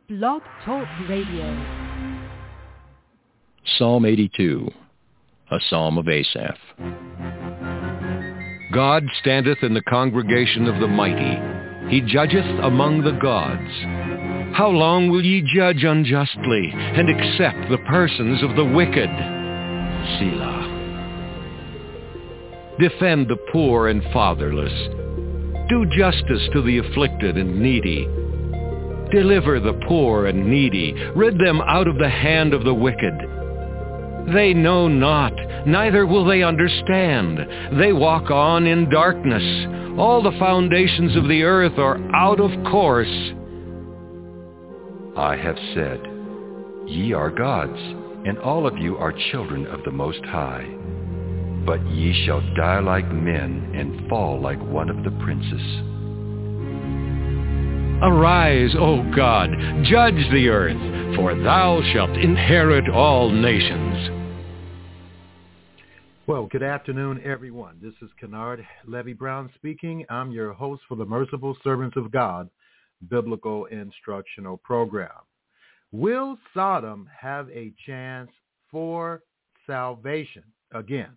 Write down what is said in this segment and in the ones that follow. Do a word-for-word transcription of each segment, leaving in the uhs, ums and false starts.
Blog Talk Radio. Psalm eighty-two, a psalm of Asaph. God standeth in the congregation of the mighty. He judgeth among the gods. How long will ye judge unjustly, and accept the persons of the wicked? Selah. Defend the poor and fatherless. Do justice to the afflicted and needy. Deliver the poor and needy. Rid them out of the hand of the wicked. They know not, neither will they understand. They walk on in darkness. All the foundations of the earth are out of course. I have said, ye are gods, and all of you are children of the Most High. But ye shall die like men, and fall like one of the princes. Arise, O God, judge the earth, for thou shalt inherit all nations. Well, good afternoon, everyone. This is Kennard Levy Brown speaking. I'm your host for the Merciful Servants of God Biblical Instructional Program. Will Sodom have a chance for salvation? Again,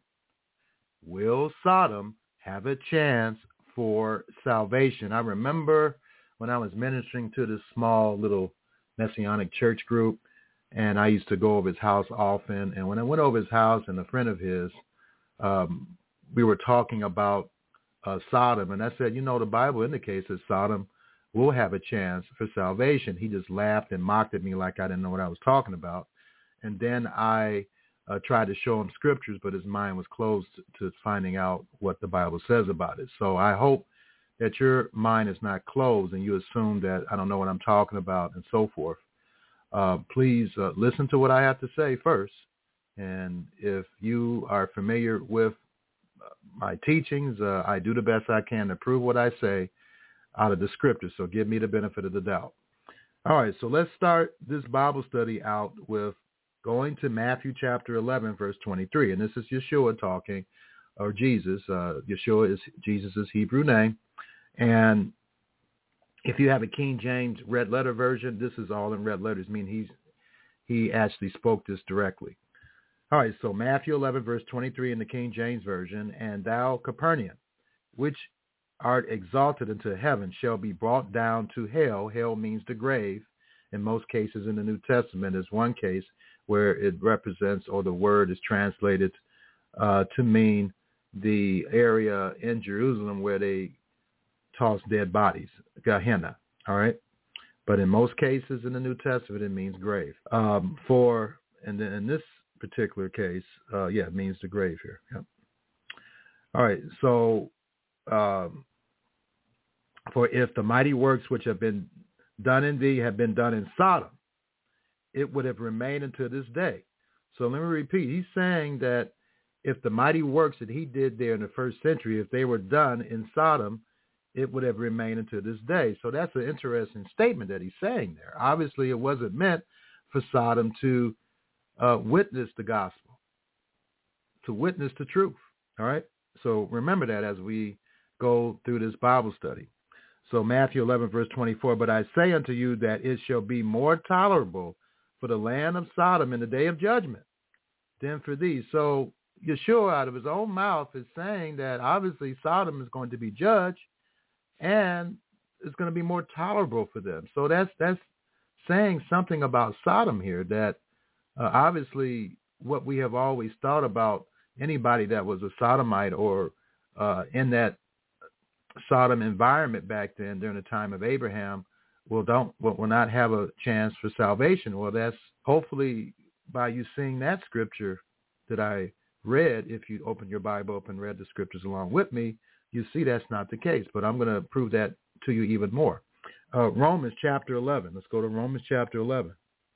will Sodom have a chance for salvation? I remember when I was ministering to this small little Messianic church group, and I used to go over his house often. And when I went over his house and a friend of his, um, we were talking about uh, Sodom. And I said, you know, the Bible indicates that Sodom will have a chance for salvation. He just laughed and mocked at me like I didn't know what I was talking about. And then I uh, tried to show him scriptures, but his mind was closed to finding out what the Bible says about it. So I hope that your mind is not closed and you assume that I don't know what I'm talking about and so forth. Uh, please uh, listen to what I have to say first. And if you are familiar with my teachings, uh, I do the best I can to prove what I say out of the scriptures. So give me the benefit of the doubt. All right, so let's start this Bible study out with going to Matthew chapter eleven, verse twenty-three. And this is Yeshua talking, or Jesus. Uh, Yeshua is Jesus' Hebrew name. And if you have a King James red letter version, this is all in red letters. I mean, he's he actually spoke this directly. All right, so Matthew eleven, verse twenty-three in the King James Version, and thou, Capernaum, which art exalted into heaven, shall be brought down to hell. Hell means the grave. In most cases in the New Testament, there's one case where it represents, or the word is translated uh, to mean the area in Jerusalem where they toss dead bodies, Gehenna, all right? But in most cases in the New Testament, it means grave. Um, for, and then in this particular case, uh, yeah, it means the grave here. Yep. All right, so um, for if the mighty works which have been done in thee have been done in Sodom, it would have remained until this day. So let me repeat. He's saying that if the mighty works that he did there in the first century, if they were done in Sodom, it would have remained until this day. So that's an interesting statement that he's saying there. Obviously, it wasn't meant for Sodom to uh, witness the gospel, to witness the truth. All right? So remember that as we go through this Bible study. So Matthew eleven, verse twenty-four, but I say unto you that it shall be more tolerable for the land of Sodom in the day of judgment than for thee. So Yeshua out of his own mouth is saying that obviously Sodom is going to be judged, and it's going to be more tolerable for them. So that's that's saying something about Sodom here, that uh, obviously what we have always thought about anybody that was a Sodomite or uh, in that Sodom environment back then during the time of Abraham will don't will, will not have a chance for salvation. Well, that's hopefully by you seeing that scripture that I read, if you open your Bible up and read the scriptures along with me, you see that's not the case, but I'm going to prove that to you even more. Uh, Romans chapter eleven. Let's go to Romans chapter eleven.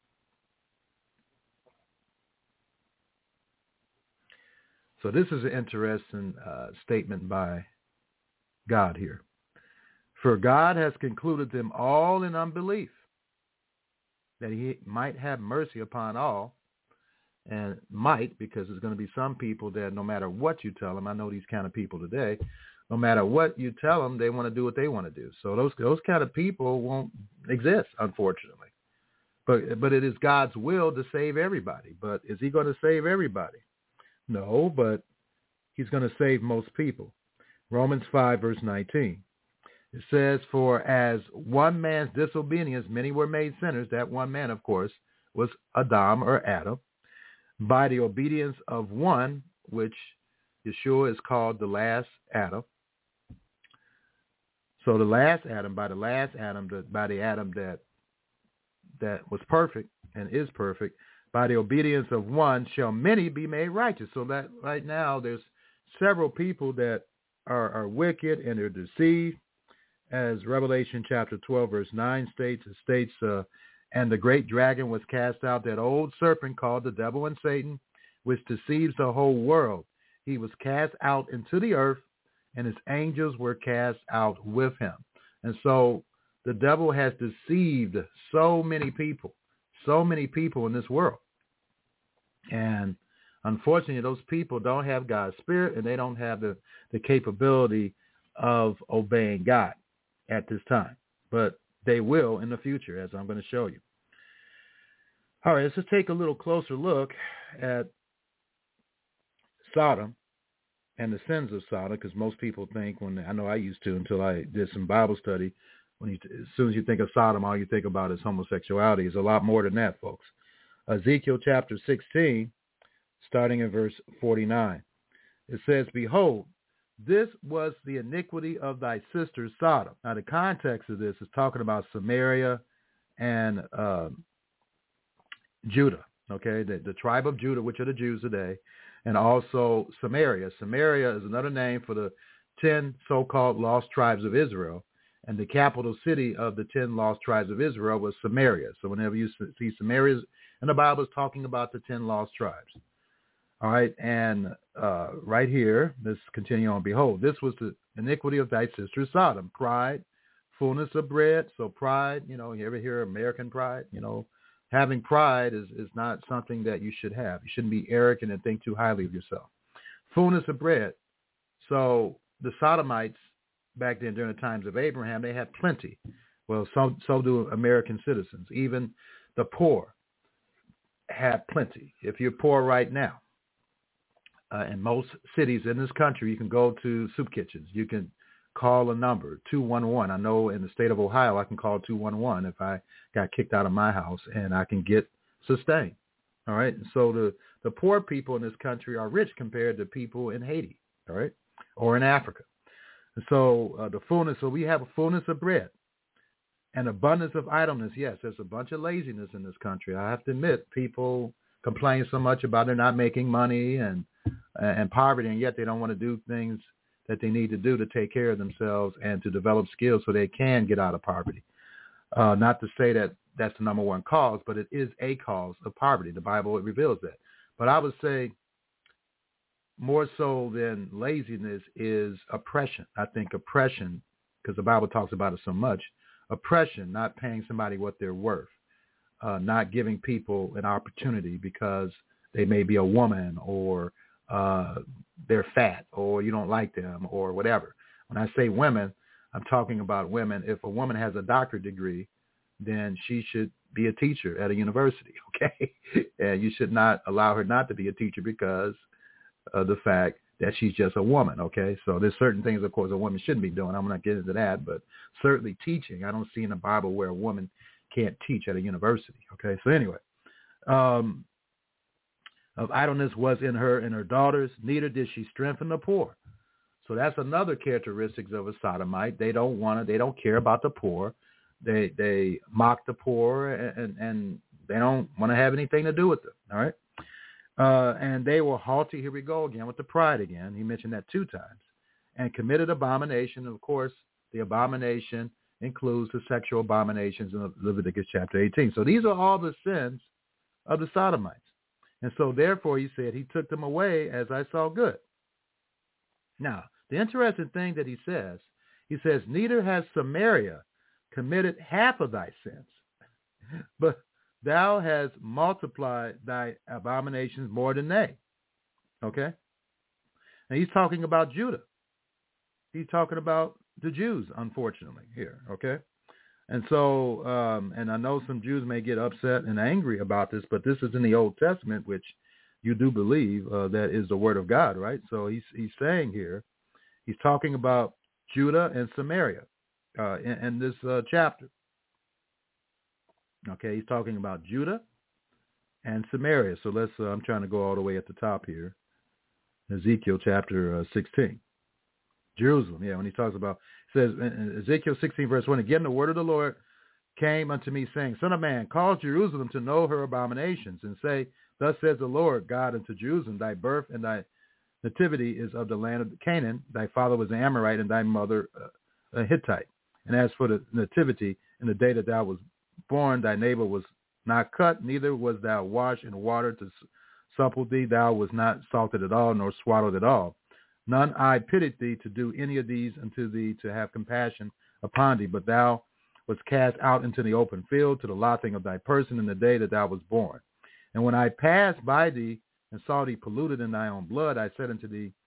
So this is an interesting uh, statement by God here. For God has concluded them all in unbelief, that he might have mercy upon all, and might, because there's going to be some people that no matter what you tell them, I know these kind of people today, no matter what you tell them, they want to do what they want to do. So those those kind of people won't exist, unfortunately. But but it is God's will to save everybody. But is he going to save everybody? No, but he's going to save most people. Romans five, verse nineteen. It says, for as one man's disobedience, many were made sinners. That one man, of course, was Adam or Adam. By the obedience of one, which Yeshua is called the last Adam. So the last Adam, by the last Adam, the, by the Adam that that was perfect and is perfect, by the obedience of one shall many be made righteous. So that right now there's several people that are, are wicked and they're deceived. As Revelation chapter twelve, verse nine states, it states, uh, and the great dragon was cast out, that old serpent called the devil and Satan, which deceives the whole world. He was cast out into the earth, and his angels were cast out with him. And so the devil has deceived so many people, so many people in this world. And unfortunately, those people don't have God's spirit, and they don't have the, the capability of obeying God at this time. But they will in the future, as I'm going to show you. All right, let's just take a little closer look at Sodom and the sins of Sodom, because most people think, when I know I used to until I did some Bible study, when you, as soon as you think of Sodom, all you think about is homosexuality. It's a lot more than that, folks. Ezekiel chapter sixteen, starting in verse forty-nine. It says, behold, this was the iniquity of thy sister Sodom. Now, the context of this is talking about Samaria and uh, Judah, okay, the, the tribe of Judah, which are the Jews today, and also Samaria. Samaria is another name for the ten so-called lost tribes of Israel, and the capital city of the ten lost tribes of Israel was Samaria. So whenever you see Samaria in the Bible, it's talking about the ten lost tribes. All right, and uh, right here, let's continue on. Behold, this was the iniquity of thy sister Sodom, pride, fullness of bread. So pride, you know, you ever hear American pride? You know, having pride is, is not something that you should have. You shouldn't be arrogant and think too highly of yourself. Fullness of bread. So the Sodomites back then during the times of Abraham, they had plenty. Well, so, so do American citizens. Even the poor have plenty. If you're poor right now, Uh, in most cities in this country, you can go to soup kitchens. You can call a number, two one one. I know in the state of Ohio, I can call two one one if I got kicked out of my house, and I can get sustained. All right. So the, the poor people in this country are rich compared to people in Haiti, all right, or in Africa. And so uh, the fullness, so we have a fullness of bread and abundance of idleness. Yes, there's a bunch of laziness in this country. I have to admit, people complain so much about they're not making money and and poverty, and yet they don't want to do things that they need to do to take care of themselves and to develop skills so they can get out of poverty. Uh, not to say that that's the number one cause, but it is a cause of poverty. The Bible reveals that. But I would say more so than laziness is oppression. I think oppression, because the Bible talks about it so much, oppression, not paying somebody what they're worth, uh, not giving people an opportunity because they may be a woman or uh, they're fat or you don't like them or whatever. When I say women, I'm talking about women. If a woman has a doctorate degree, then she should be a teacher at a university, okay? And you should not allow her not to be a teacher because of the fact that she's just a woman, okay? So there's certain things, of course, a woman shouldn't be doing. I'm not getting into that, but certainly teaching. I don't see in the Bible where a woman can't teach at a university, okay? So anyway, um, of idleness was in her and her daughters, neither did she strengthen the poor. So that's another characteristic of a sodomite. They don't want to, they don't care about the poor. They they mock the poor, and, and they don't want to have anything to do with them, all right? Uh, and they were haughty. Here we go again with the pride again. He mentioned that two times. And committed abomination. Of course, the abomination includes the sexual abominations in Leviticus chapter eighteen. So these are all the sins of the sodomites. And so therefore, he said, he took them away as I saw good. Now, the interesting thing that he says, he says, neither has Samaria committed half of thy sins, but thou hast multiplied thy abominations more than they. Okay? And he's talking about Judah. He's talking about the Jews, unfortunately, here. Okay? And so, um, and I know some Jews may get upset and angry about this, but this is in the Old Testament, which you do believe uh, that is the word of God, right? So he's he's saying here, he's talking about Judah and Samaria uh, in, in this uh, chapter. Okay, he's talking about Judah and Samaria. So let's, uh, I'm trying to go all the way at the top here. Ezekiel chapter uh, sixteen. Jerusalem, yeah, when he talks about, it says in Ezekiel sixteen, verse one, again, the word of the Lord came unto me, saying, Son of man, cause Jerusalem to know her abominations, and say, Thus says the Lord God unto Jerusalem, thy birth and thy nativity is of the land of Canaan. Thy father was an Amorite, and thy mother uh, a Hittite. And as for the nativity, in the day that thou was born, thy neighbor was not cut, neither was thou washed in water to supple thee. Thou was not salted at all, nor swallowed at all. None I pitied thee to do any of these unto thee, to have compassion upon thee. But thou was cast out into the open field, to the lopping of thy person in the day that thou was born. And when I passed by thee and saw thee polluted in thy own blood, I said unto thee,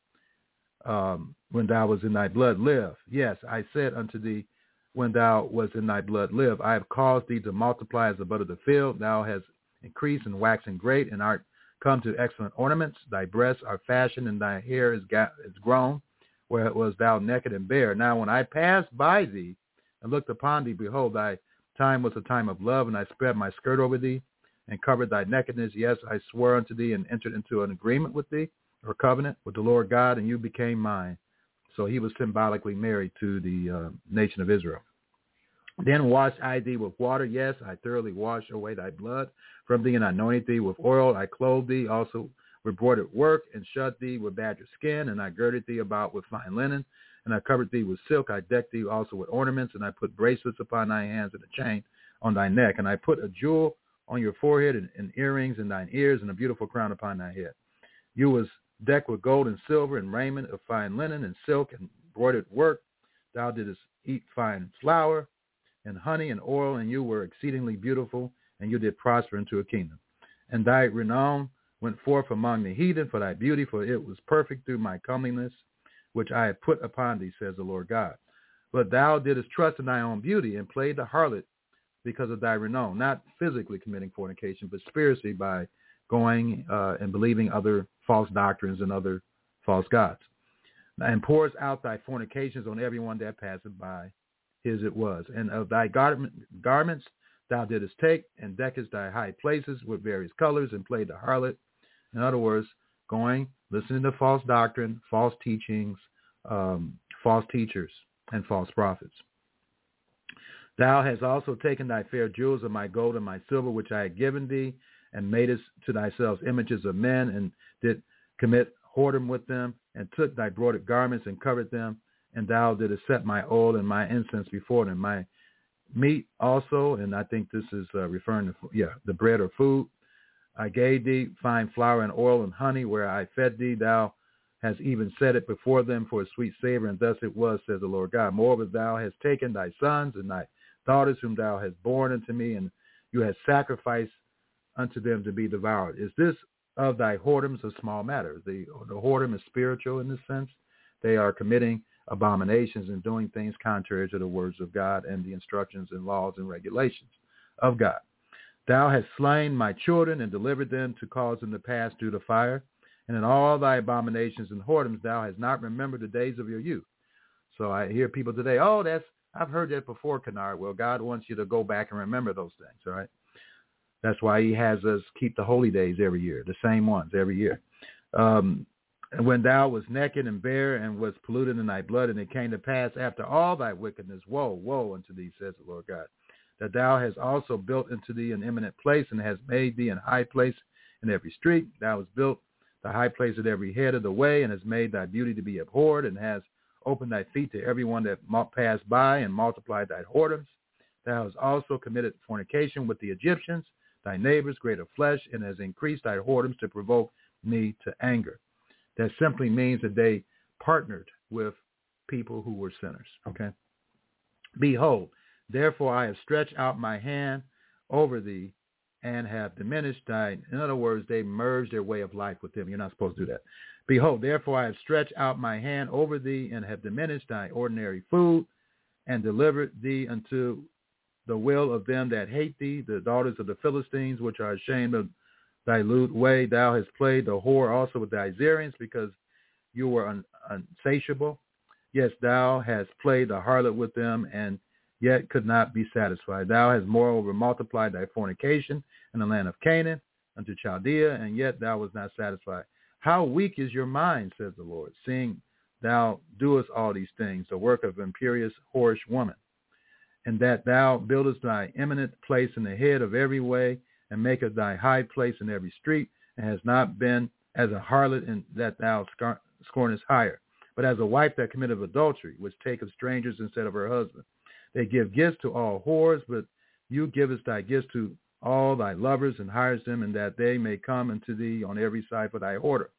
um, when thou was in thy blood, live. Yes, I said unto thee, when thou was in thy blood, live. I have caused thee to multiply as the bud of the field. Thou hast increased and waxen great, and art come to excellent ornaments. Thy breasts are fashioned, and thy hair is, ga- is grown, where it was thou naked and bare. Now when I passed by thee and looked upon thee, behold, thy time was a time of love, and I spread my skirt over thee and covered thy nakedness. Yes, I swore unto thee and entered into an agreement with thee, or covenant with the Lord God, and you became mine. So he was symbolically married to the uh, nation of Israel. Then washed I thee with water. Yes, I thoroughly washed away thy blood from thee, and I anointed thee with oil. I clothed thee also with broidered work, and shut thee with badger skin, and I girded thee about with fine linen, and I covered thee with silk. I decked thee also with ornaments, and I put bracelets upon thy hands and a chain on thy neck, and I put a jewel on your forehead, and, and earrings in thine ears, and a beautiful crown upon thy head. You was decked with gold and silver, and raiment of fine linen, and silk, and broidered work. Thou didst eat fine flour, and honey, and oil, and you were exceedingly beautiful, and you did prosper into a kingdom. And thy renown went forth among the heathen for thy beauty, for it was perfect through my comeliness, which I have put upon thee, says the Lord God. But thou didst trust in thy own beauty, and played the harlot because of thy renown, not physically committing fornication, but spiritually by going uh, and believing other false doctrines and other false gods, and pours out thy fornications on everyone that passeth by. His it was. And of thy garment, garments thou didst take, and deckest thy high places with various colors, and played the harlot. In other words, going, listening to false doctrine, false teachings, um, false teachers, and false prophets. Thou hast also taken thy fair jewels of my gold and my silver, which I had given thee, and madest to thyself images of men, and did commit whoredom with them, and took thy broidered garments and covered them. And thou didst set my oil and my incense before them. My meat also, and I think this is uh, referring to, yeah, the bread or food. I gave thee fine flour and oil and honey, where I fed thee. Thou hast even set it before them for a sweet savor, and thus it was, says the Lord God. Moreover, thou hast taken thy sons and thy daughters, whom thou hast borne unto me, and you hast sacrificed unto them to be devoured. Is this of thy whoredoms a small matter? The, the whoredom is spiritual in this sense. They are committing abominations and doing things contrary to the words of God and the instructions and laws and regulations of God. Thou hast slain my children and delivered them to cause them to pass through the fire. And in all thy abominations and whoredoms thou hast not remembered the days of your youth. So I hear people today, oh, that's, I've heard that before, Kennard. Well, God wants you to go back and remember those things, all right? That's why he has us keep the holy days every year, the same ones every year. Um, And when thou was naked and bare and was polluted in thy blood, and it came to pass after all thy wickedness, woe, woe unto thee, says the Lord God, that thou hast also built into thee an eminent place, and hast made thee an high place in every street. Thou hast built the high place at every head of the way, and hast made thy beauty to be abhorred, and hast opened thy feet to every one that passed by, and multiplied thy whoredoms. Thou hast also committed fornication with the Egyptians, thy neighbors, great of flesh, and hast increased thy whoredoms to provoke me to anger. That simply means that they partnered with people who were sinners, okay? Behold, therefore I have stretched out my hand over thee and have diminished thy, in other words, they merged their way of life with them. You're not supposed to do that. Behold, therefore I have stretched out my hand over thee and have diminished thy ordinary food and delivered thee unto the will of them that hate thee, the daughters of the Philistines, which are ashamed of thy lewd way. Thou hast played the whore also with thy Assyrians, because you were un- unsatiable. Yes, thou hast played the harlot with them, and yet could not be satisfied. Thou hast moreover multiplied thy fornication in the land of Canaan unto Chaldea, and yet thou was not satisfied. How weak is your mind, says the Lord, seeing thou doest all these things, the work of imperious, whorish woman, and that thou buildest thy eminent place in the head of every way, and makest thy high place in every street, and hast not been as a harlot in that thou scar- scornest hire, but as a wife that committeth adultery, which taketh strangers instead of her husband. They give gifts to all whores, but you givest thy gifts to all thy lovers, and hires them, and that they may come unto thee on every side for thy order.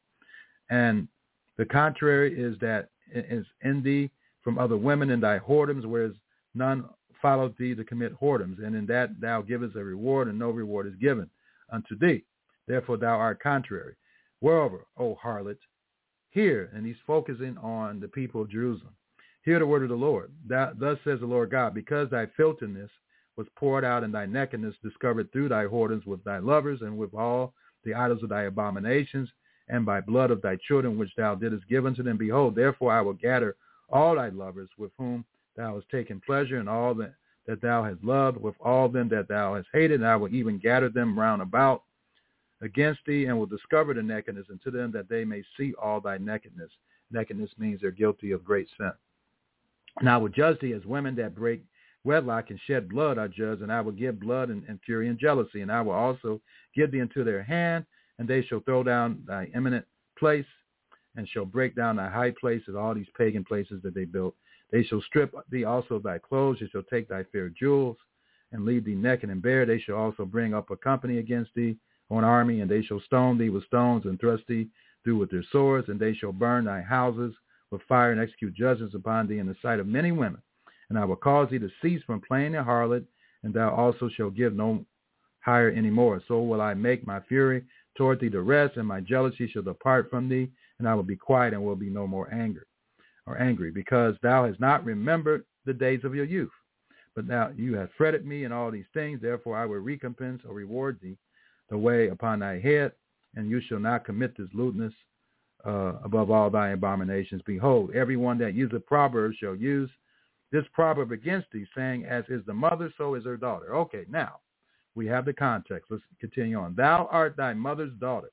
And the contrary is that is in thee from other women in thy whoredoms, whereas none followed thee to commit whoredoms, and in that thou givest a reward, and no reward is given unto thee. Therefore thou art contrary. Whereover, O harlot, hear, and he's focusing on the people of Jerusalem. Hear the word of the Lord. Thou, thus says the Lord God, because thy filthiness was poured out, and thy nakedness discovered through thy whoredoms with thy lovers, and with all the idols of thy abominations, and by blood of thy children which thou didst give unto them. Behold, therefore I will gather all thy lovers with whom thou hast taken pleasure, and all that, that thou hast loved, with all them that thou hast hated, and I will even gather them round about against thee, and will discover the nakedness unto them, that they may see all thy nakedness. Nakedness means they're guilty of great sin. And I will judge thee as women that break wedlock and shed blood are judged, and I will give blood and, and fury and jealousy, and I will also give thee into their hand, and they shall throw down thy eminent place, and shall break down thy high places, all these pagan places that they built. They shall strip thee also of thy clothes, they shall take thy fair jewels, and leave thee naked and bare. They shall also bring up a company against thee, or an army, and they shall stone thee with stones, and thrust thee through with their swords, and they shall burn thy houses with fire, and execute judgments upon thee in the sight of many women. And I will cause thee to cease from playing the harlot, and thou also shalt give no hire any more. So will I make my fury toward thee to rest, and my jealousy shall depart from thee, and I will be quiet, and will be no more anger or angry, because thou hast not remembered the days of your youth. But now you have fretted me in all these things, therefore I will recompense or reward thee the way upon thy head, and you shall not commit this lewdness uh, above all thy abominations. Behold, everyone that useth proverbs shall use this proverb against thee, saying, as is the mother, so is her daughter. Okay, now we have the context. Let's continue on. Thou art thy mother's daughter.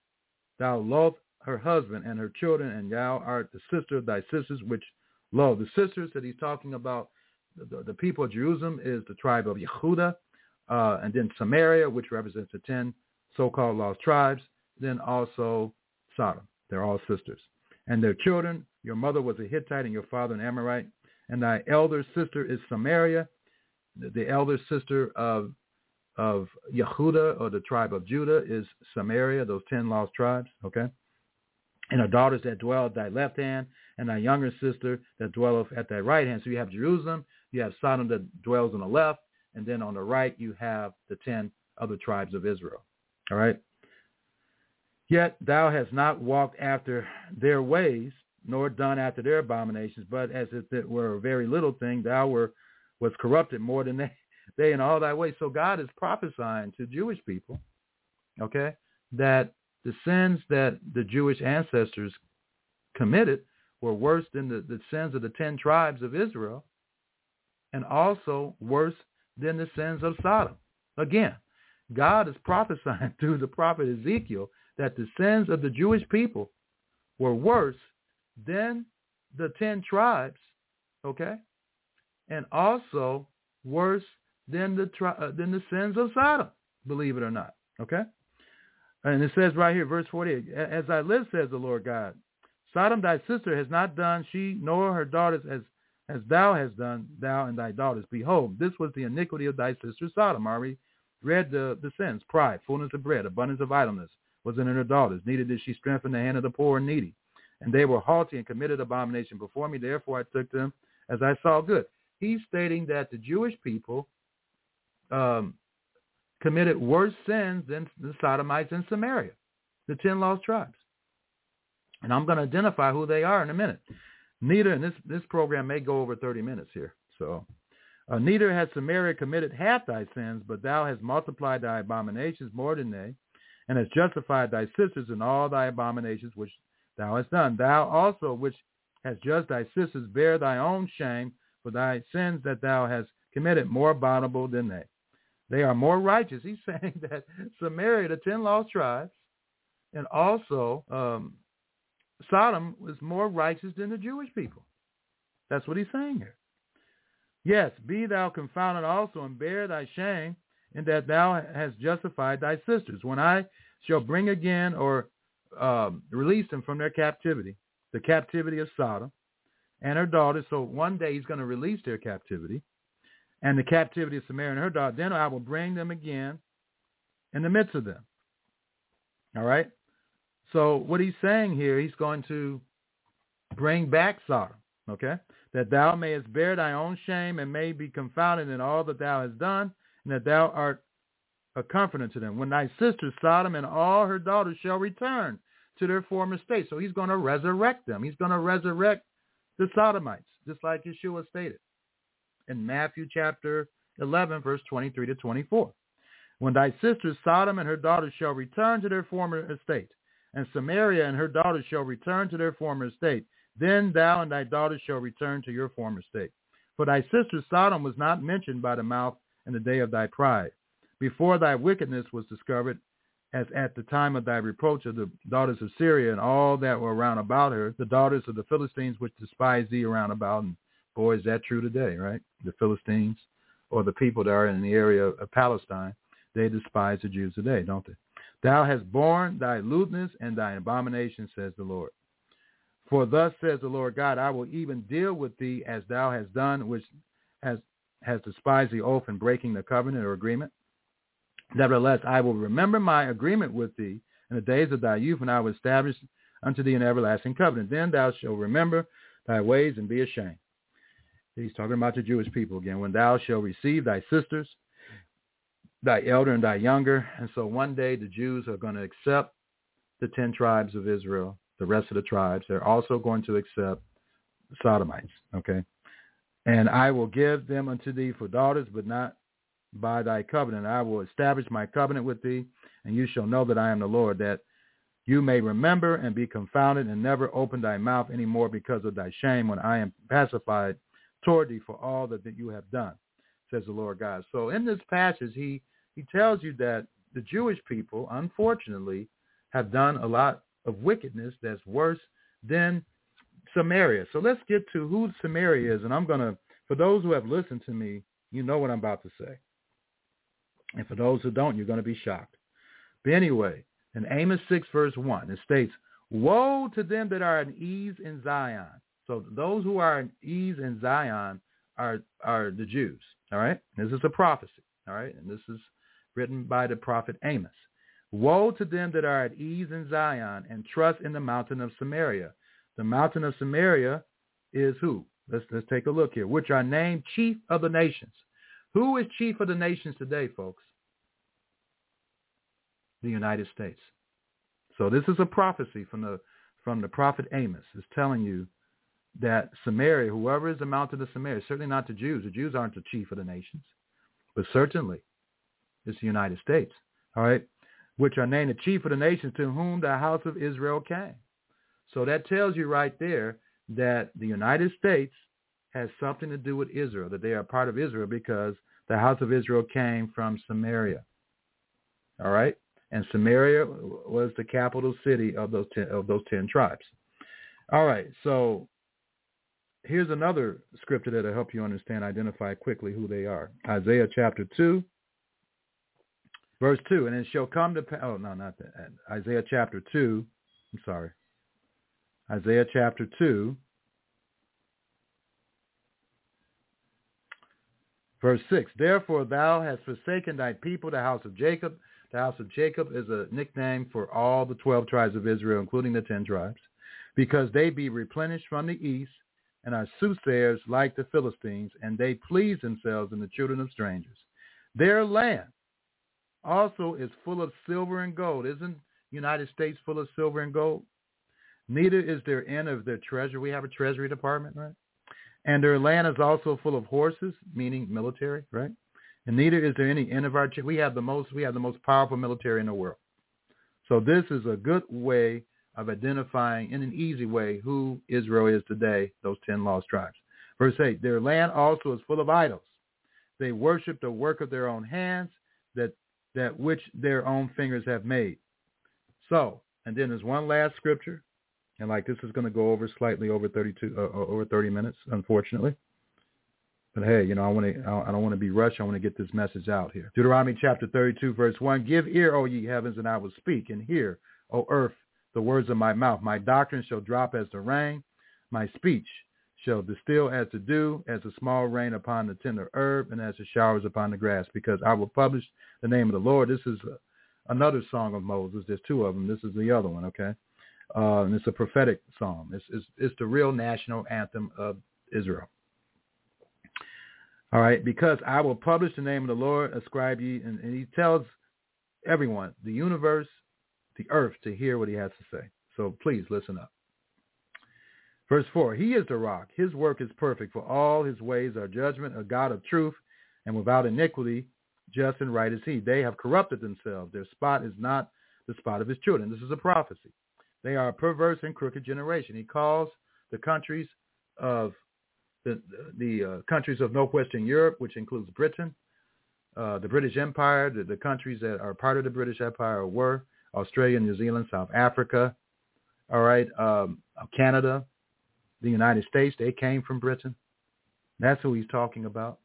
Thou lovest her husband and her children, and thou art the sister of thy sisters, which love. The sisters that he's talking about, the, the people of Jerusalem, is the tribe of Yehudah, uh, and then Samaria, which represents the ten so-called lost tribes, then also Sodom. They're all sisters. And their children, your mother was a Hittite and your father an Amorite, and thy elder sister is Samaria, the, the elder sister of of Yehudah, or the tribe of Judah, is Samaria, those ten lost tribes, okay? And her daughters that dwell at thy left hand, and thy younger sister that dwelleth at thy right hand. So you have Jerusalem, you have Sodom that dwells on the left, and then on the right you have the ten other tribes of Israel, all right? Yet thou hast not walked after their ways, nor done after their abominations, but as if it were a very little thing, thou were was corrupted more than they, they in all thy ways. So God is prophesying to Jewish people, okay, that the sins that the Jewish ancestors committed were worse than the, the sins of the ten tribes of Israel, and also worse than the sins of Sodom. Again, God is prophesying through the prophet Ezekiel that the sins of the Jewish people were worse than the ten tribes, okay, and also worse than the tri- uh, than the sins of Sodom, believe it or not, okay? And it says right here, verse forty-eight, as I live, says the Lord God, Sodom thy sister has not done, she nor her daughters as, as thou hast done, thou and thy daughters. Behold, this was the iniquity of thy sister Sodom. I already read the, the sins: pride, fullness of bread, abundance of idleness was in her daughters. Neither did she strengthen the hand of the poor and needy. And they were haughty and committed abomination before me. Therefore I took them as I saw good. He's stating that the Jewish people um, committed worse sins than the Sodomites in Samaria, the ten lost tribes. And I'm going to identify who they are in a minute. Neither, and this, this program may go over thirty minutes here. So Uh, neither has Samaria committed half thy sins, but thou hast multiplied thy abominations more than they, and hast justified thy sisters in all thy abominations which thou hast done. Thou also, which hast judged thy sisters, bear thy own shame for thy sins that thou hast committed, more abominable than they. They are more righteous. He's saying that Samaria, the ten lost tribes, and also um, Sodom was more righteous than the Jewish people. That's what he's saying here. Yes, be thou confounded also, and bear thy shame, in that thou hast justified thy sisters. When I shall bring again or um, release them from their captivity, the captivity of Sodom and her daughters. So one day he's going to release their captivity and the captivity of Samaria and her daughter. Then I will bring them again in the midst of them. All right? So what he's saying here, he's going to bring back Sodom, okay? That thou mayest bear thy own shame and may be confounded in all that thou hast done, and that thou art a comforter to them. When thy sister Sodom and all her daughters shall return to their former state. So he's going to resurrect them. He's going to resurrect the Sodomites, just like Yeshua stated in Matthew chapter eleven, verse twenty-three to twenty-four. When thy sister Sodom and her daughters shall return to their former estate, and Samaria and her daughters shall return to their former estate, then thou and thy daughters shall return to your former state. For thy sister Sodom was not mentioned by the mouth in the day of thy pride, before thy wickedness was discovered, as at the time of thy reproach of the daughters of Syria and all that were round about her, the daughters of the Philistines which despise thee around about. And boy, is that true today, right? The Philistines, or the people that are in the area of Palestine, they despise the Jews today, don't they? Thou hast borne thy lewdness and thy abomination, says the Lord. For thus says the Lord God, I will even deal with thee as thou hast done, which has, has despised the oath and breaking the covenant or agreement. Nevertheless, I will remember my agreement with thee in the days of thy youth, and I will establish unto thee an everlasting covenant. Then thou shalt remember thy ways and be ashamed. He's talking about the Jewish people again. When thou shalt receive thy sisters, thy elder and thy younger. And so one day the Jews are going to accept the ten tribes of Israel, the rest of the tribes. They're also going to accept Sodomites, okay? And I will give them unto thee for daughters, but not by thy covenant. I will establish my covenant with thee, and you shall know that I am the Lord, that you may remember and be confounded and never open thy mouth any more because of thy shame when I am pacified toward thee for all that, that you have done, says the Lord God. So in this passage, he, he tells you that the Jewish people, unfortunately, have done a lot of wickedness that's worse than Samaria. So let's get to who Samaria is. And I'm going to, for those who have listened to me, you know what I'm about to say. And for those who don't, you're going to be shocked. But anyway, in Amos six, verse one, it states, woe to them that are at ease in Zion. So those who are at ease in Zion are, are the Jews. All right. This is a prophecy. All right. And this is written by the prophet Amos. Woe to them that are at ease in Zion and trust in the mountain of Samaria. The mountain of Samaria is who? Let's, let's take a look here. Which are named chief of the nations. Who is chief of the nations today, folks? The United States. So this is a prophecy from the from the prophet Amos. It's telling you that Samaria, whoever is the mountain of Samaria, certainly not the Jews. The Jews aren't the chief of the nations. But certainly it's the United States. All right. Which are named the chief of the nations, to whom the house of Israel came. So that tells you right there that the United States has something to do with Israel, that they are part of Israel because the house of Israel came from Samaria. All right? And Samaria was the capital city of those ten, of those ten tribes. All right, so here's another scripture that will help you understand, identify quickly who they are. Isaiah chapter two, verse two, and it shall come to pass, oh, no, not that. Isaiah chapter two, I'm sorry. Isaiah chapter two, verse six, therefore thou hast forsaken thy people, the house of Jacob. The house of Jacob is a nickname for all the twelve tribes of Israel, including the ten tribes, because they be replenished from the east and are soothsayers like the Philistines, and they please themselves in the children of strangers. Their land also is full of silver and gold. Isn't the United States full of silver and gold? Neither is there end of their treasure. We have a treasury department, right? And their land is also full of horses, meaning military, right? And neither is there any end of our ch- we have the most we have the most powerful military in the world. So this is a good way of identifying in an easy way who Israel is today, those ten lost tribes. Verse eight, their land also is full of idols. They worship the work of their own hands, that that which their own fingers have made. So, and then there's one last scripture, and like this is going to go over slightly over thirty-two, uh, over thirty minutes, unfortunately. But hey, you know, I want to, I don't want to be rushed. I want to get this message out here. Deuteronomy chapter thirty-two, verse one: Give ear, O ye heavens, and I will speak, and hear, O earth, the words of my mouth. My doctrine shall drop as the rain, my speech shall distill as the dew, as a small rain upon the tender herb, and as the showers upon the grass, because I will publish the name of the Lord. This is uh, another song of Moses. There's two of them. This is the other one, okay? Uh, and it's a prophetic psalm. It's, it's, it's the real national anthem of Israel. All right, because I will publish the name of the Lord, ascribe ye, and, and he tells everyone, the universe, the earth, to hear what he has to say. So please listen up. Verse four, he is the rock. His work is perfect, for all his ways are judgment, a God of truth, and without iniquity, just and right is he. They have corrupted themselves. Their spot is not the spot of his children. This is a prophecy. They are a perverse and crooked generation. He calls the countries of the, the uh, countries of northwestern Europe, which includes Britain, uh, the British Empire, the, the countries that are part of the British Empire were Australia, New Zealand, South Africa, all right, um, Canada, the United States. They came from Britain. That's who he's talking about.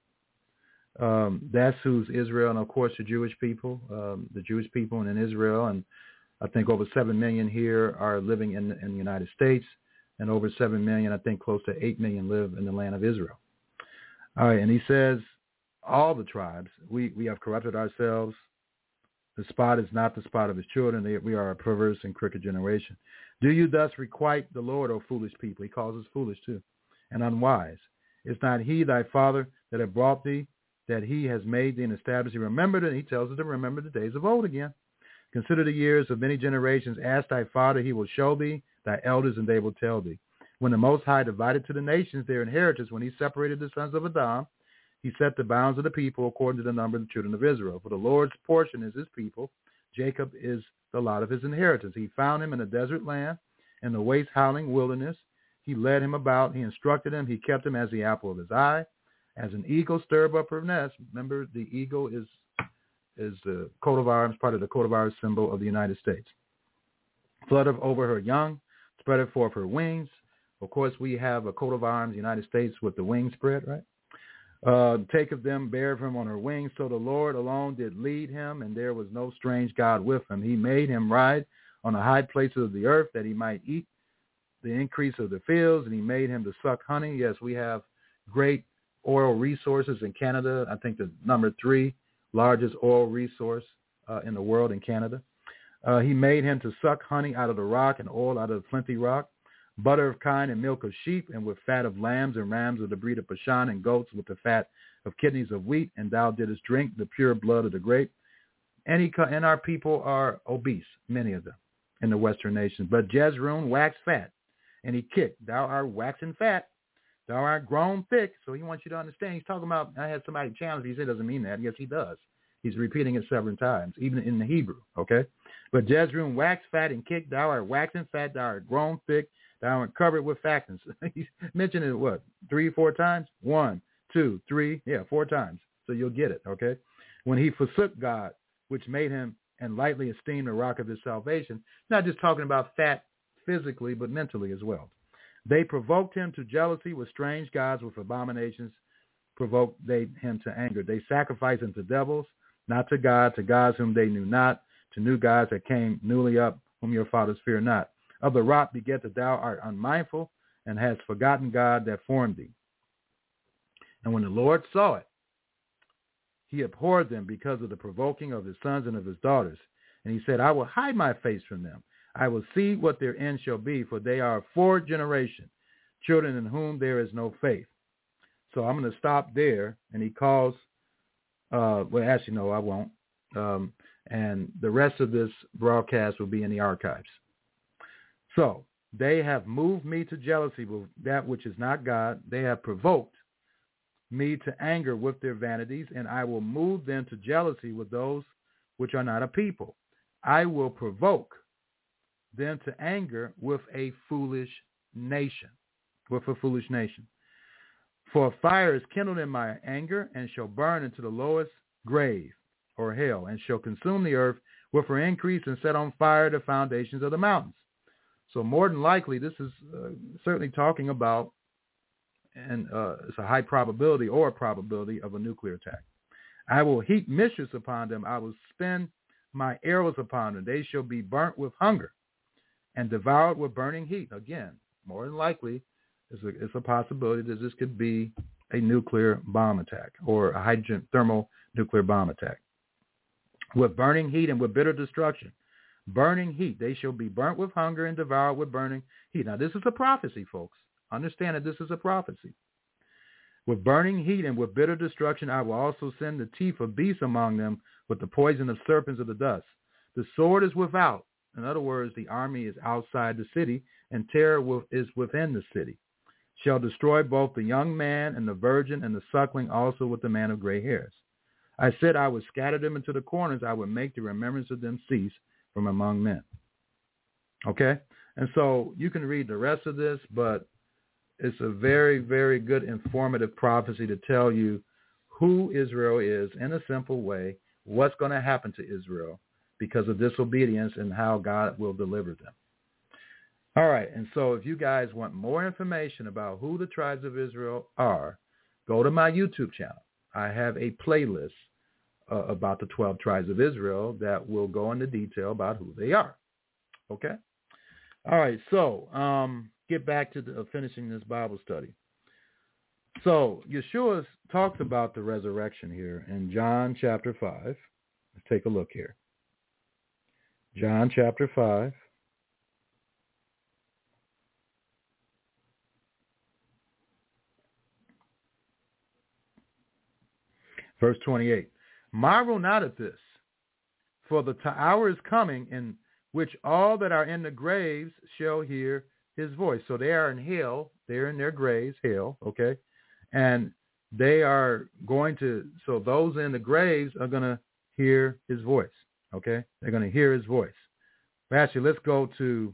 Um, that's who's Israel, and of course the Jewish people, um, the Jewish people in Israel, and I think over seven million here are living in, in the United States, and over seven million, I think close to eight million live in the land of Israel. All right, and he says, all the tribes, we, we have corrupted ourselves. The spot is not the spot of his children. They, we are a perverse and crooked generation. Do you thus requite the Lord, O foolish people? He calls us foolish too, and unwise. Is not he thy father that have brought thee, that he has made thee and established thee? Remember that he tells us to remember the days of old again. Consider the years of many generations. Ask thy father, he will show thee, thy elders, and they will tell thee. When the Most High divided to the nations their inheritance, when he separated the sons of Adam, he set the bounds of the people according to the number of the children of Israel. For the Lord's portion is his people. Jacob is the lot of his inheritance. He found him in a desert land, in the waste howling wilderness. He led him about. He instructed him. He kept him as the apple of his eye. As an eagle stirred up her nest. Remember, the eagle is is the coat of arms, part of the coat of arms symbol of the United States. Fluttered over her young, spread forth her wings. Of course, we have a coat of arms, United States, with the wings spread, right? Uh, take of them, bear him on her wings. So the Lord alone did lead him, and there was no strange God with him. He made him ride on the high places of the earth, that he might eat the increase of the fields, and he made him to suck honey. Yes, we have great oil resources in Canada. I think the number three largest oil resource uh, in the world in Canada. Uh, he made him to suck honey out of the rock and oil out of the flinty rock, butter of kine and milk of sheep, and with fat of lambs and rams of the breed of Bashan, and goats with the fat of kidneys of wheat. And thou didst drink the pure blood of the grape. And, he, and our people are obese, many of them, in the western nations. But Jezreel waxed fat, and he kicked. Thou art waxing fat. Thou art grown thick. So he wants you to understand. He's talking about, I had somebody challenge me. He said, doesn't mean that. Yes, he does. He's repeating it several times, even in the Hebrew, okay? But Jezreel waxed fat and kicked. Thou art waxing fat. Thou art grown thick. Thou art covered with fatness. He's mentioned it, what, three, four times? One, two, three, yeah, four times. So you'll get it, okay? When he forsook God, which made him and lightly esteemed the rock of his salvation, not just talking about fat physically, but mentally as well. They provoked him to jealousy with strange gods, with abominations provoked they him to anger. They sacrificed him to devils, not to God, to gods whom they knew not, to new gods that came newly up, whom your fathers fear not. Of the rock beget that thou art unmindful, and hast forgotten God that formed thee. And when the Lord saw it, he abhorred them because of the provoking of his sons and of his daughters. And he said, I will hide my face from them. I will see what their end shall be, for they are a fourth generation, children in whom there is no faith. So I'm going to stop there. And he calls, uh, well, actually, no, I won't. Um, and the rest of this broadcast will be in the archives. So They have moved me to jealousy with that which is not God. They have provoked me to anger with their vanities, and I will move them to jealousy with those which are not a people. I will provoke them to anger with a foolish nation, with a foolish nation. For fire is kindled in my anger, and shall burn into the lowest grave, or hell, and shall consume the earth with her increase, and set on fire the foundations of the mountains. So more than likely, this is uh, certainly talking about, and uh, it's a high probability or a probability of a nuclear attack. I will heap mischief upon them. I will spin my arrows upon them. They shall be burnt with hunger and devoured with burning heat. Again, more than likely, it's a, it's a possibility that this could be a nuclear bomb attack or a hydrogen thermal nuclear bomb attack. With burning heat and with bitter destruction. Burning heat. They shall be burnt with hunger and devoured with burning heat. Now, this is a prophecy, folks. Understand that this is a prophecy. With burning heat and with bitter destruction, I will also send the teeth of beasts among them, with the poison of serpents of the dust. The sword is without. In other words, the army is outside the city, and terror is within the city. Shall destroy both the young man and the virgin and the suckling, also with the man of gray hairs. I said I would scatter them into the corners. I would make the remembrance of them cease from among men. Okay? And so you can read the rest of this, but it's a very, very good informative prophecy to tell you who Israel is in a simple way, what's going to happen to Israel because of disobedience, and how God will deliver them. All right, and so if you guys want more information about who the tribes of Israel are, go to my YouTube channel. I have a playlist uh, about the twelve tribes of Israel that will go into detail about who they are. Okay? All right, so um, get back to the, uh, finishing this Bible study. So Yeshua talks about the resurrection here in John chapter five. Let's take a look here. John chapter five. Verse twenty-eight. Marvel not at this, for the hour is coming in which all that are in the graves shall hear his voice. So they are in hell. They're in their graves, hell, okay? And they are going to, so those in the graves are going to hear his voice, okay? They're going to hear his voice. Actually, let's go to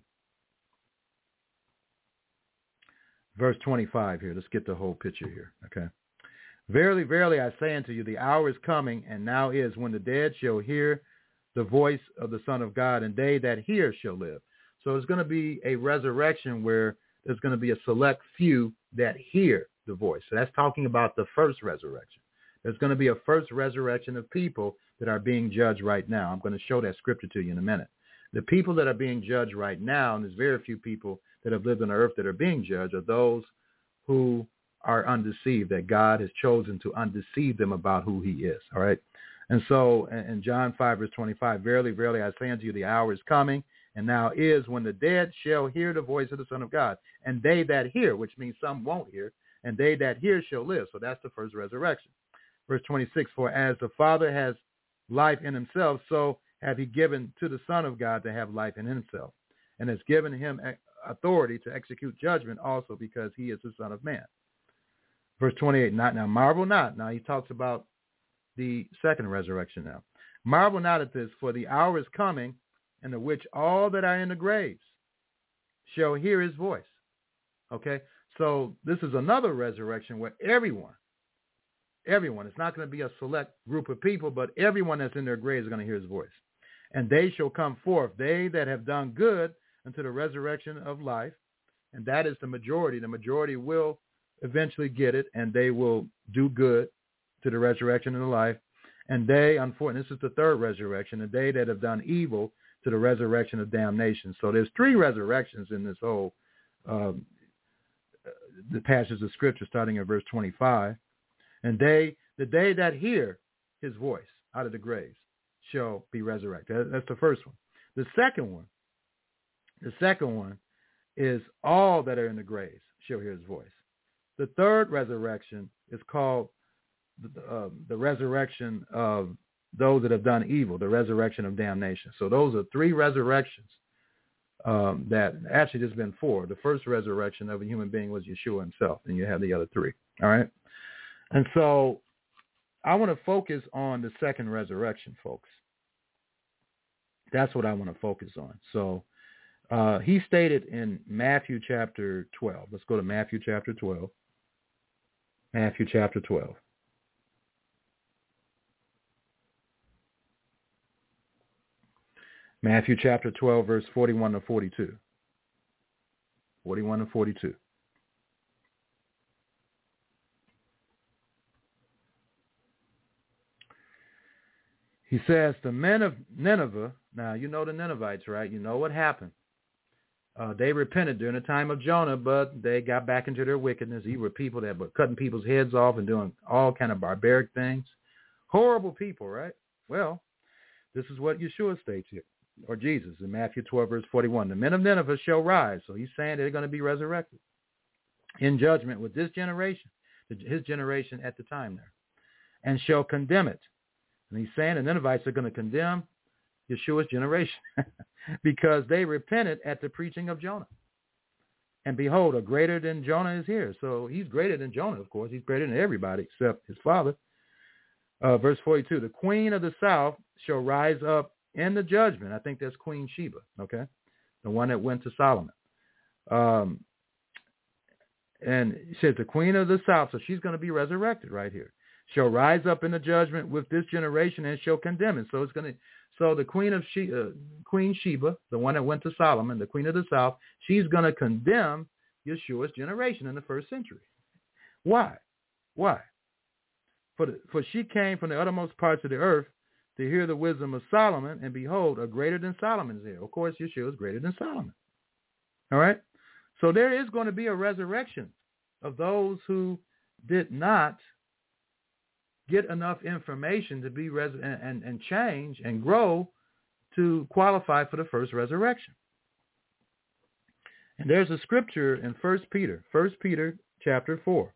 verse twenty-five here. Let's get the whole picture here, okay? Verily, verily, I say unto you, the hour is coming, and now is, when the dead shall hear the voice of the Son of God, and they that hear shall live. So there's going to be a resurrection where there's going to be a select few that hear the voice. So that's talking about the first resurrection. There's going to be a first resurrection of people that are being judged right now. I'm going to show that scripture to you in a minute. The people that are being judged right now, and there's very few people that have lived on the earth that are being judged, are those who are undeceived, that God has chosen to undeceive them about who he is, all right? And so in John five, verse twenty-five, verily, verily, I say unto you, the hour is coming, and now is, when the dead shall hear the voice of the Son of God. And they that hear, which means some won't hear, and they that hear shall live. So that's the first resurrection. Verse twenty-six, for as the Father has life in himself, so hath he given to the Son of God to have life in himself, and has given him authority to execute judgment also, because he is the Son of Man. Verse twenty-eight, not now, marvel not. Now he talks about the second resurrection now. Marvel not at this, for the hour is coming, in the which all that are in the graves shall hear his voice. Okay? So this is another resurrection where everyone, everyone, it's not going to be a select group of people, but everyone that's in their graves is going to hear his voice. And they shall come forth, they that have done good, unto the resurrection of life. And that is the majority. The majority will eventually get it, and they will do good to the resurrection of the life. And they, unfortunately, this is the third resurrection, and they that have done evil to the resurrection of damnation. So there's three resurrections in this whole um, the passage of Scripture, starting at verse twenty-five. And they, the day that hear his voice out of the graves shall be resurrected. That's the first one. The second one, the second one is all that are in the graves shall hear his voice. The third resurrection is called the, uh, the resurrection of those that have done evil, the resurrection of damnation. So those are three resurrections um, that actually there's been four. The first resurrection of a human being was Yeshua himself, and you have the other three. All right. And so I want to focus on the second resurrection, folks. That's what I want to focus on. So uh, he stated in Matthew chapter twelve. Let's go to Matthew chapter twelve. Matthew chapter twelve. Matthew chapter twelve, verse forty-one to forty-two. forty-one to forty-two. He says, the men of Nineveh, now you know the Ninevites, right? You know what happened. Uh, they repented during the time of Jonah, but they got back into their wickedness. These were people that were cutting people's heads off and doing all kind of barbaric things. Horrible people, right? Well, this is what Yeshua states here, or Jesus in Matthew twelve, verse forty-one. The men of Nineveh shall rise. So he's saying they're going to be resurrected in judgment with this generation, his generation at the time there, and shall condemn it. And he's saying the Ninevites are going to condemn Yeshua's generation because they repented at the preaching of Jonah. And behold, a greater than Jonah is here. So he's greater than Jonah, of course. He's greater than everybody except his father. Uh, verse forty-two, the queen of the south shall rise up in the judgment. I think that's Queen Sheba, okay? The one that went to Solomon. Um, and it says the queen of the south, so she's going to be resurrected right here. Shall rise up in the judgment with this generation and shall condemn it. So it's going to, so the queen of she, uh, Queen Sheba, the one that went to Solomon, the queen of the south, she's going to condemn Yeshua's generation in the first century. Why? Why? For the, for she came from the uttermost parts of the earth to hear the wisdom of Solomon, and behold, a greater than Solomon is here. Of course, Yeshua is greater than Solomon. All right? So there is going to be a resurrection of those who did not get enough information to be res- and, and, and change and grow to qualify for the first resurrection. And there's a scripture in First Peter, First Peter chapter four.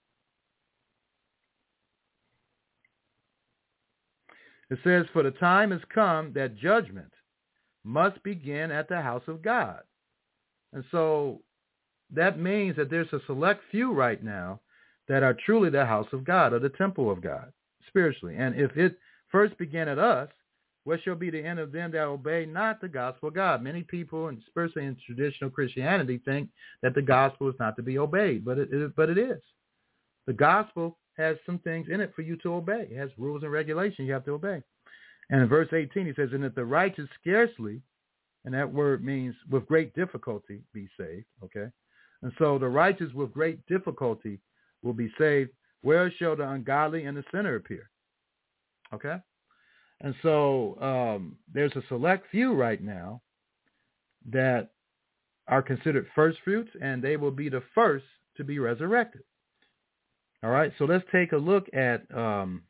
It says, for the time has come that judgment must begin at the house of God. And so that means that there's a select few right now that are truly the house of God or the temple of God spiritually. And if it first began at us, what shall be the end of them that obey not the gospel of God? Many people, and especially in traditional Christianity, think that the gospel is not to be obeyed, but it is, but it is. The gospel has some things in it for you to obey. It has rules and regulations you have to obey. And in verse eighteen, he says, and that the righteous scarcely, and that word means with great difficulty, be saved, okay? And so the righteous with great difficulty will be saved. Where shall the ungodly and the sinner appear? Okay? And so um, there's a select few right now that are considered first fruits, and they will be the first to be resurrected. All right, so let's take a look at um,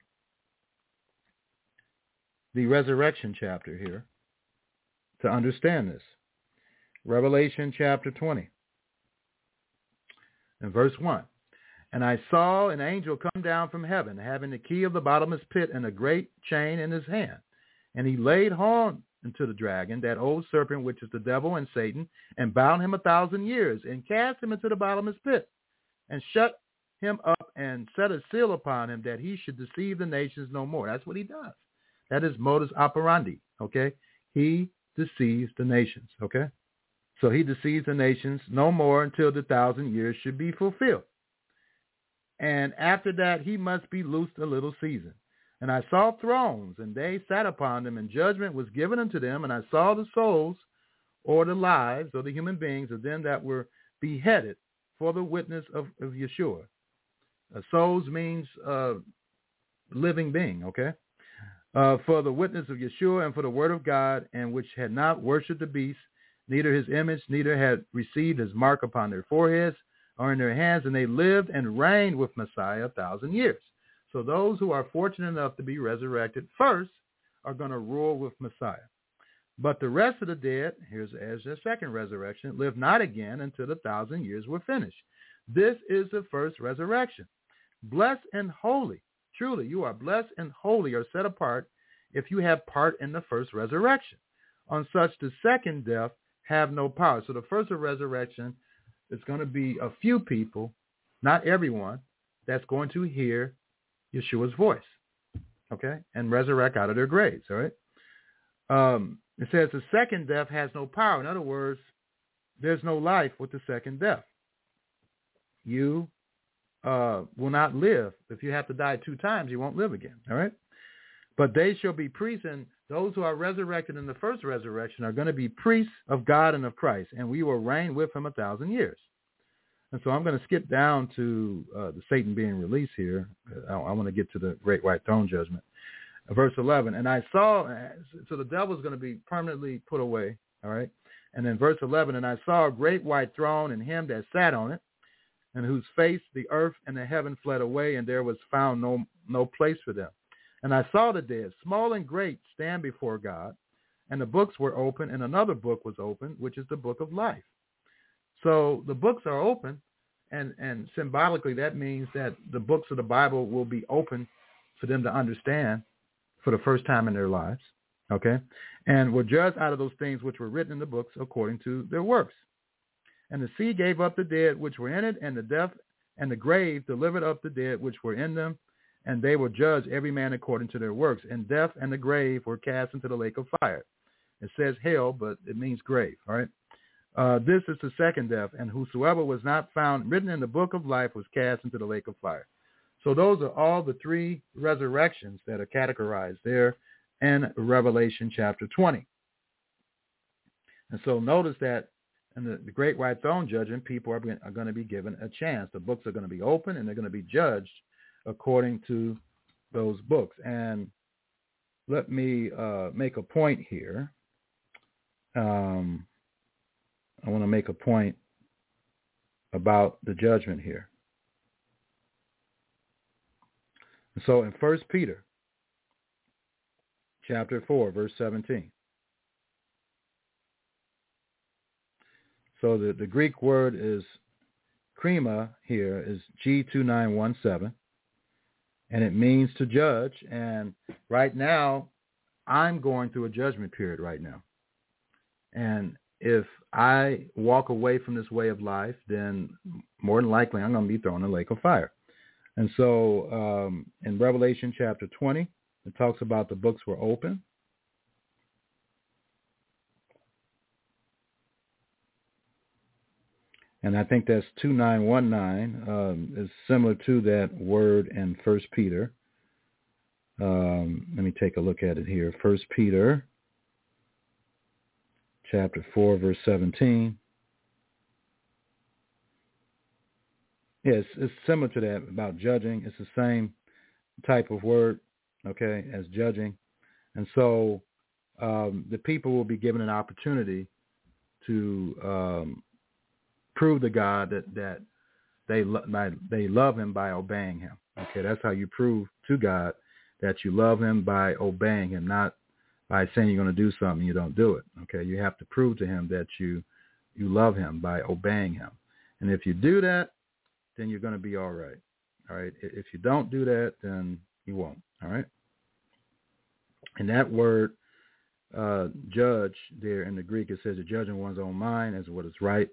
the resurrection chapter here to understand this. Revelation chapter twenty and verse one. And I saw an angel come down from heaven, having the key of the bottomless pit and a great chain in his hand. And he laid hold unto the dragon, that old serpent, which is the devil and Satan, and bound him a thousand years, and cast him into the bottomless pit, and shut him up, and set a seal upon him, that he should deceive the nations no more. That's what he does. That is modus operandi, okay? He deceives the nations, okay? So he deceives the nations no more until the thousand years should be fulfilled. And after that, he must be loosed a little season. And I saw thrones, and they sat upon them, and judgment was given unto them. And I saw the souls, or the lives, or the human beings of them that were beheaded for the witness of, of Yeshua. Uh, souls means uh, living being, okay? Uh, for the witness of Yeshua and for the word of God, and which had not worshipped the beast, neither his image, neither had received his mark upon their foreheads or in their hands, and they lived and reigned with Messiah a thousand years. So those who are fortunate enough to be resurrected first are going to rule with Messiah. But the rest of the dead, here's as the second resurrection, live not again until the thousand years were finished. This is the first resurrection. Blessed and holy, truly, you are blessed and holy, or set apart if you have part in the first resurrection. On such the second death have no power. So the first resurrection is going to be a few people, not everyone, that's going to hear Yeshua's voice, okay, and resurrect out of their graves, all right? Um, it says the second death has no power. In other words, there's no life with the second death. You uh, will not live. If you have to die two times, you won't live again, all right? But they shall be priests, and those who are resurrected in the first resurrection are going to be priests of God and of Christ, and we will reign with him a thousand years. And so I'm going to skip down to uh, the Satan being released here. I, I want to get to the great white throne judgment. Verse eleven, and I saw, so the devil is going to be permanently put away, all right? And then verse eleven, and I saw a great white throne and him that sat on it, and whose face the earth and the heaven fled away, and there was found no no place for them. And I saw the dead, small and great, stand before God, and the books were open, and another book was open, which is the book of life. So the books are open, and, and symbolically that means that the books of the Bible will be open for them to understand for the first time in their lives, okay? And were judged out of those things which were written in the books according to their works. And the sea gave up the dead which were in it, and the death and the grave delivered up the dead which were in them, and they were judged every man according to their works. And death and the grave were cast into the lake of fire. It says hell, but it means grave, all right? Uh, this is the second death, and whosoever was not found written in the book of life was cast into the lake of fire. So those are all the three resurrections that are categorized there in Revelation chapter twenty. And so notice that in the, the great white throne judgment, people are, are going to be given a chance. The books are going to be open, and they're going to be judged according to those books. And let me uh, make a point here. Um, I want to make a point about the judgment here. So in First Peter chapter four, verse seventeen. So the, the Greek word is krima here is G two nine one seven, and it means to judge. And right now, I'm going through a judgment period right now. And if I walk away from this way of life, then more than likely I'm going to be thrown in a lake of fire. And so um, in Revelation chapter twenty, it talks about the books were open. And I think that's two nine one nine um, is similar to that word in First Peter. Um, let me take a look at it here. First Peter chapter four, verse seventeen. Yes, yeah, it's similar to that about judging. It's the same type of word, okay, as judging. And so um, the people will be given an opportunity to um, prove to God that, that they, lo- by, they love him by obeying him. Okay, that's how you prove to God that you love him, by obeying him, not by saying you're going to do something and you don't do it. Okay, you have to prove to him that you you love him by obeying him. And if you do that, then you're going to be all right. All right. If you don't do that, then you won't. All right. And that word uh, judge there in the Greek, it says to judge in one's own mind as what is right,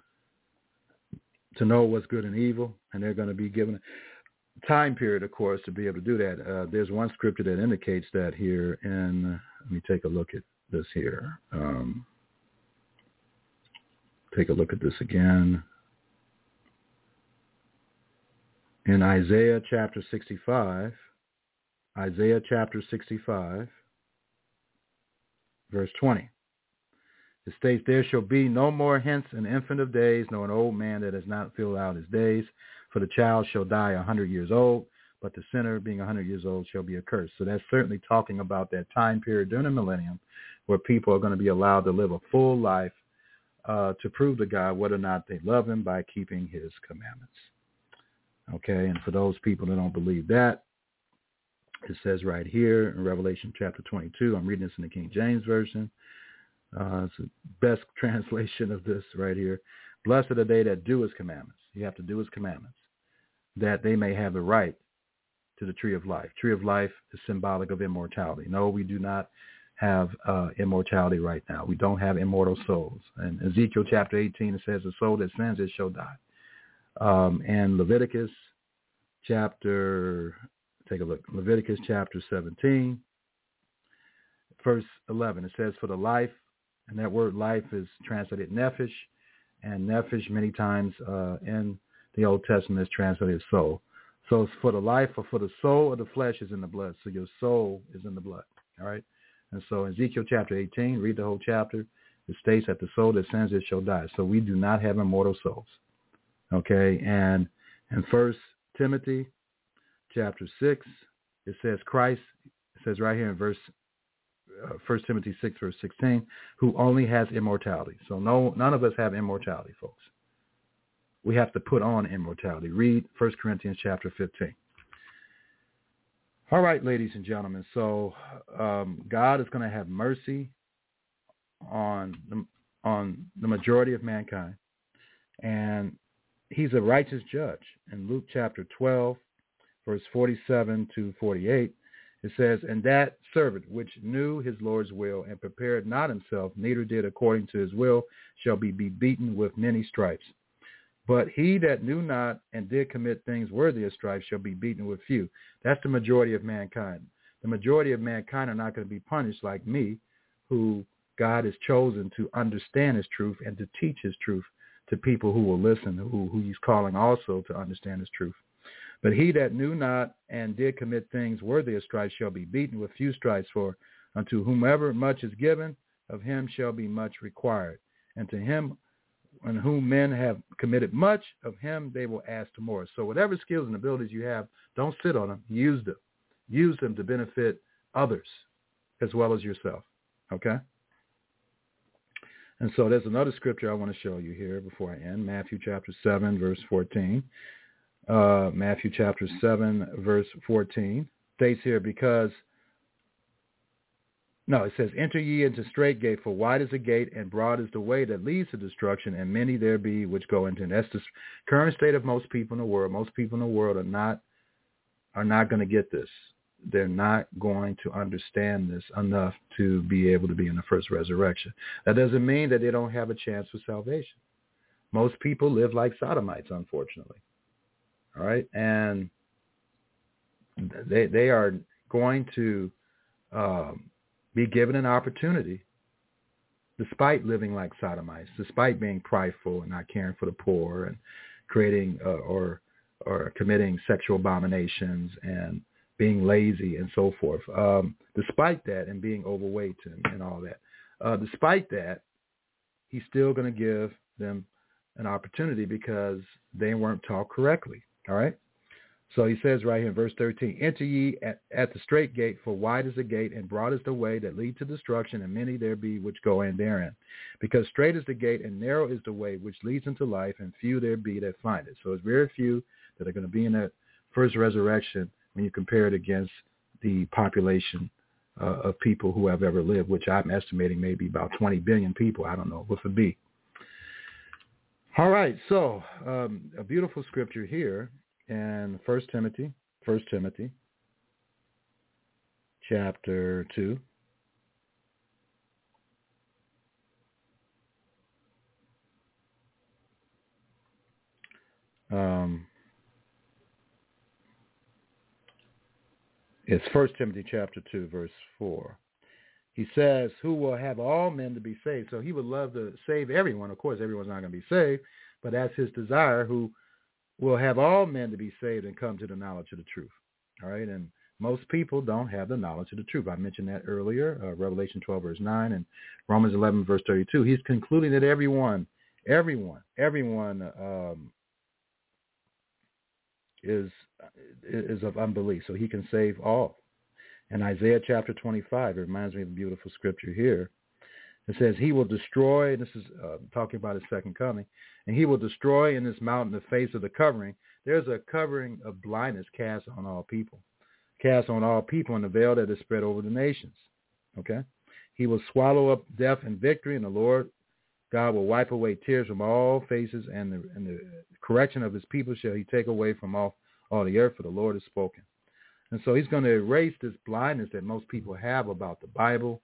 to know what's good and evil. And they're going to be given a time period, of course, to be able to do that. Uh, there's one scripture that indicates that here. And uh, let me take a look at this here. Um, take a look at this again. In Isaiah chapter sixty-five, Isaiah chapter sixty-five, verse twenty. It states, there shall be no more hence an infant of days, nor an old man that has not filled out his days. For the child shall die a hundred years old, but the sinner being a hundred years old shall be accursed. So that's certainly talking about that time period during the millennium where people are going to be allowed to live a full life uh, to prove to God whether or not they love him by keeping his commandments. Okay, and for those people that don't believe that, it says right here in Revelation chapter twenty-two, I'm reading this in the King James Version. Uh, it's the best translation of this right here. Blessed are they that do his commandments. You have to do his commandments, that they may have the right to the tree of life. Tree of life is symbolic of immortality. No, we do not have uh, immortality right now. We don't have immortal souls. In Ezekiel chapter eighteen, it says, the soul that sins, it shall die. Um, and Leviticus chapter, take a look, Leviticus chapter seventeen, verse eleven, it says, for the life, and that word life is translated nephesh, and nephesh many times uh, in the Old Testament is translated soul. So it's for the life or for the soul of the flesh is in the blood. So your soul is in the blood. All right. And so Ezekiel chapter eighteen, read the whole chapter. It states that the soul that sins, it shall die. So we do not have immortal souls. Okay. And in First Timothy chapter six, it says Christ, it says right here in verse uh, First Timothy six, verse sixteen, who only has immortality. So no, none of us have immortality, folks. We have to put on immortality. Read First Corinthians chapter fifteen. All right, ladies and gentlemen. So um, God is going to have mercy on the, on the majority of mankind. And he's a righteous judge. In Luke chapter twelve, verse forty-seven to forty-eight, it says, and that servant which knew his Lord's will and prepared not himself, neither did according to his will, shall be, be beaten with many stripes. But he that knew not and did commit things worthy of strife shall be beaten with few. That's the majority of mankind. The majority of mankind are not going to be punished like me, who God has chosen to understand his truth and to teach his truth to people who will listen, who, who he's calling also to understand his truth. But he that knew not and did commit things worthy of strife shall be beaten with few stripes. For unto whomever much is given, of him shall be much required. And to him on whom men have committed much, of him they will ask to more. So whatever skills and abilities you have, don't sit on them. Use them. Use them to benefit others as well as yourself. Okay? And so there's another scripture I want to show you here before I end. Matthew chapter seven, verse fourteen. Uh, Matthew chapter seven, verse fourteen states here, because No, it says, enter ye into straight gate, for wide is the gate and broad is the way that leads to destruction, and many there be which go into it. That's the current state of most people in the world. Most people in the world are not are not going to get this. They're not going to understand this enough to be able to be in the first resurrection. That doesn't mean that they don't have a chance for salvation. Most people live like sodomites, unfortunately. All right? And they they are going to um, be given an opportunity, despite living like sodomites, despite being prideful and not caring for the poor and creating uh, or or committing sexual abominations and being lazy and so forth. Um, despite that, and being overweight and, and all that, uh, despite that, he's still going to give them an opportunity because they weren't taught correctly. All right. So he says right here in verse thirteen, enter ye at, at the straight gate, for wide is the gate and broad is the way that lead to destruction, and many there be which go in therein. Because straight is the gate and narrow is the way which leads into life, and few there be that find it. So it's very few that are going to be in that first resurrection when you compare it against the population uh, of people who have ever lived, which I'm estimating maybe about twenty billion people. I don't know, with a B. All right, so um, a beautiful scripture here. And First Timothy, First Timothy, chapter two. Um, it's First Timothy chapter two, verse four. He says, "Who will have all men to be saved?" So he would love to save everyone. Of course, everyone's not going to be saved, but that's his desire. Who will have all men to be saved and come to the knowledge of the truth. All right. And most people don't have the knowledge of the truth. I mentioned that earlier, uh, Revelation twelve, verse nine, and Romans eleven, verse thirty-two. He's concluding that everyone, everyone, everyone um, is, is of unbelief. So he can save all. In Isaiah chapter twenty-five, it reminds me of a beautiful scripture here. It says, he will destroy, this is uh, talking about his second coming, and he will destroy in this mountain the face of the covering. There's a covering of blindness cast on all people, cast on all people in the veil that is spread over the nations. Okay? He will swallow up death and victory, and the Lord God will wipe away tears from all faces, and the, and the correction of his people shall he take away from all, all the earth, for the Lord has spoken. And so he's going to erase this blindness that most people have about the Bible,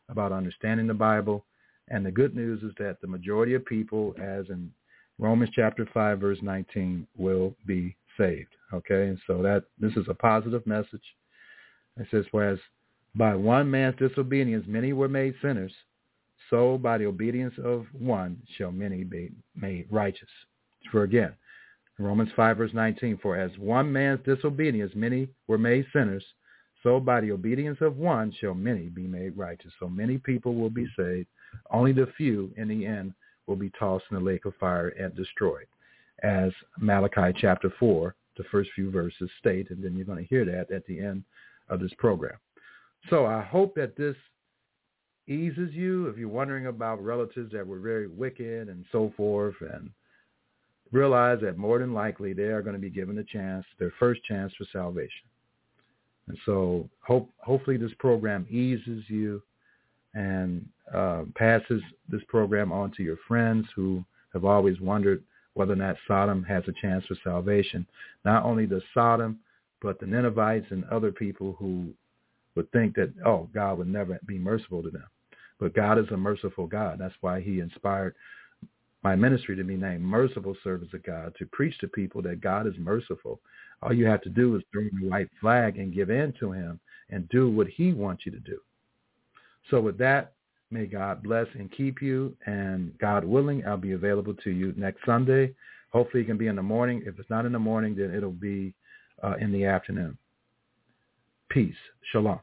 about understanding the Bible. And the good news is that the majority of people, as in Romans chapter five, verse nineteen, will be saved. Okay, and so that this is a positive message. It says, whereas by one man's disobedience many were made sinners, so by the obedience of one shall many be made righteous. For again, Romans five, verse nineteen, for as one man's disobedience many were made sinners, so by the obedience of one shall many be made righteous. So many people will be saved. Only the few in the end will be tossed in the lake of fire and destroyed, as Malachi chapter four, the first few verses state, and then you're going to hear that at the end of this program. So I hope that this eases you if you're wondering about relatives that were very wicked and so forth, and realize that more than likely they are going to be given a chance, their first chance for salvation. And so hope, hopefully this program eases you and uh, passes this program on to your friends who have always wondered whether or not Sodom has a chance for salvation. Not only the Sodom, but the Ninevites and other people who would think that, oh, God would never be merciful to them. But God is a merciful God. That's why he inspired my ministry to be named Merciful Servants of God, to preach to people that God is merciful. All you have to do is throw the white flag and give in to him and do what he wants you to do. So with that, may God bless and keep you, and God willing, I'll be available to you next Sunday. Hopefully it can be in the morning. If it's not in the morning, then it'll be uh, in the afternoon. Peace. Shalom.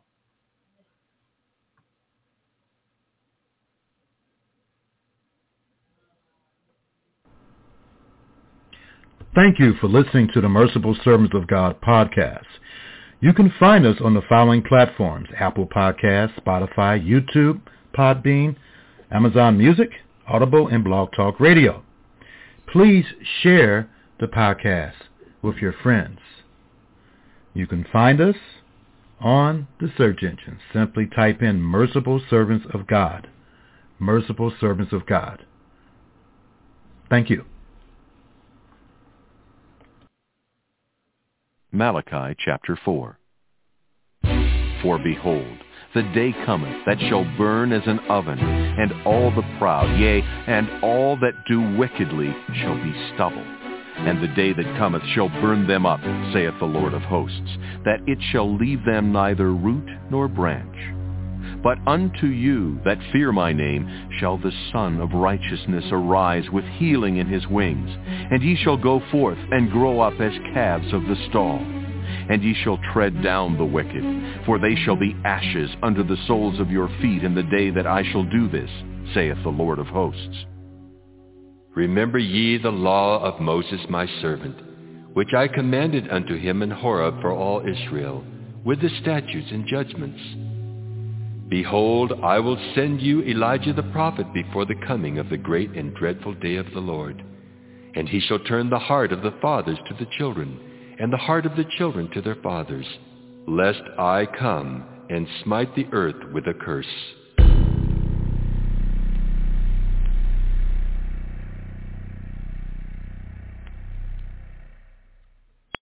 Thank you for listening to the Merciful Servants of God podcast. You can find us on the following platforms: Apple Podcasts, Spotify, YouTube, Podbean, Amazon Music, Audible, and Blog Talk Radio. Please share the podcast with your friends. You can find us on the search engine. Simply type in Merciful Servants of God. Merciful Servants of God. Thank you. Malachi chapter four. For behold, the day cometh that shall burn as an oven, and all the proud, yea, and all that do wickedly shall be stubble. And the day that cometh shall burn them up, saith the Lord of hosts, that it shall leave them neither root nor branch. But unto you that fear my name shall the Son of Righteousness arise with healing in his wings, and ye shall go forth and grow up as calves of the stall. And ye shall tread down the wicked, for they shall be ashes under the soles of your feet in the day that I shall do this, saith the Lord of hosts. Remember ye the law of Moses my servant, which I commanded unto him in Horeb for all Israel, with the statutes and judgments. Behold, I will send you Elijah the prophet before the coming of the great and dreadful day of the Lord. And he shall turn the heart of the fathers to the children, and the heart of the children to their fathers, lest I come and smite the earth with a curse.